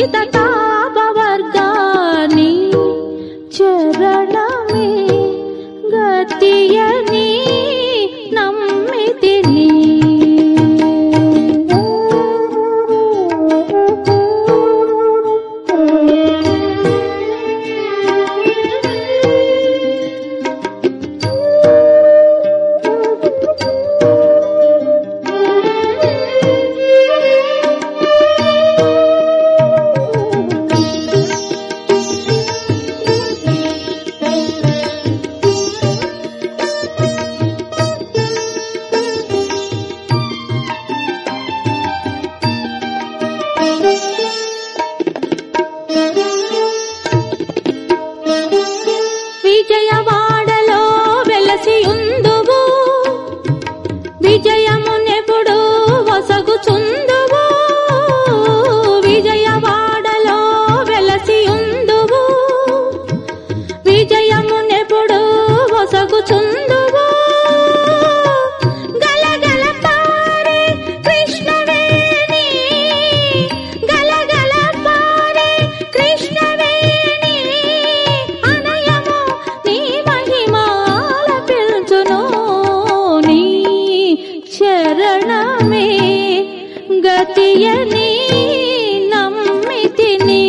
వితతాపవర్గాని చరణమే గతియని నమ్మితిని. విజయవాడలో వెలసియుందువు విజయమునెప్పుడు వసగుచుందువు. విజయవాడలో వెలసియుందువు విజయమునెప్పుడు వసగుచుందువు. గలగల పారే కృష్ణవేణి గలగల పారే కృష్ణవేణి అనయము నీ మహిమాల పిల్చును. నీ శరణమే గతియని నమ్మితిని.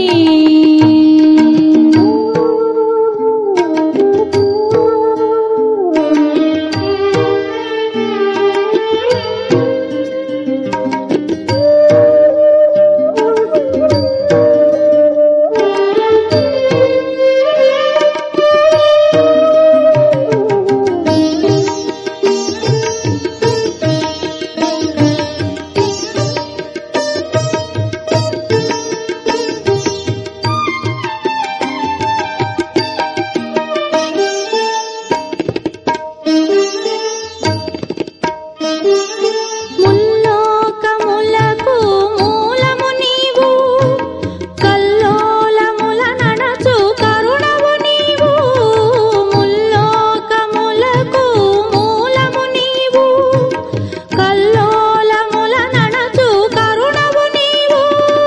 ముల్లోకములకు మూలము నీవు కల్లోలముల నడచు కరుణవు నీవు. ముల్లోకములకు మూలము నీవు కల్లోలముల నడచు కరుణవు నీవు.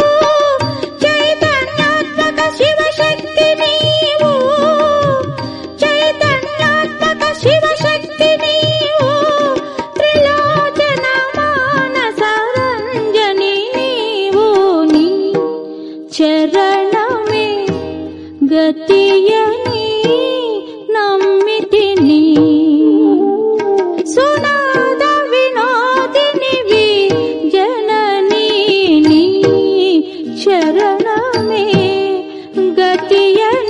చైతన్యాత్మక శివశక్తి నీవు చైతన్యాత్మక శివశక్తి నీవు. త్రిలోచన మానస రంజని నీవు. నీ చరణమే గతియని నమ్మితిని. సునాద వినోదినివి జననీ నీ చరణమే గతియని